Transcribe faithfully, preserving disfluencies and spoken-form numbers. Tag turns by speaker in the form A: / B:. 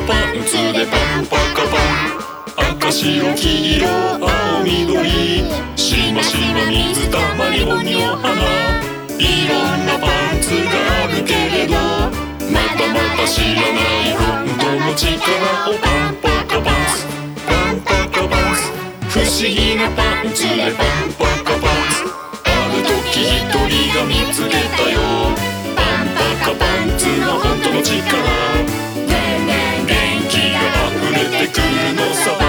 A: パンツでパンパカパン、赤白黄色青緑、しましま水たまりぼにお花、いろんなパンツがあるけれど、またまた知らない本当の力をパンパカパンツパンパカパンツ、不思議なパンツでパンパカパンツ、ある時一人が見つけたよ、パンパカパンツの本当の力、ねえねえ元気が溢れてくるのさ。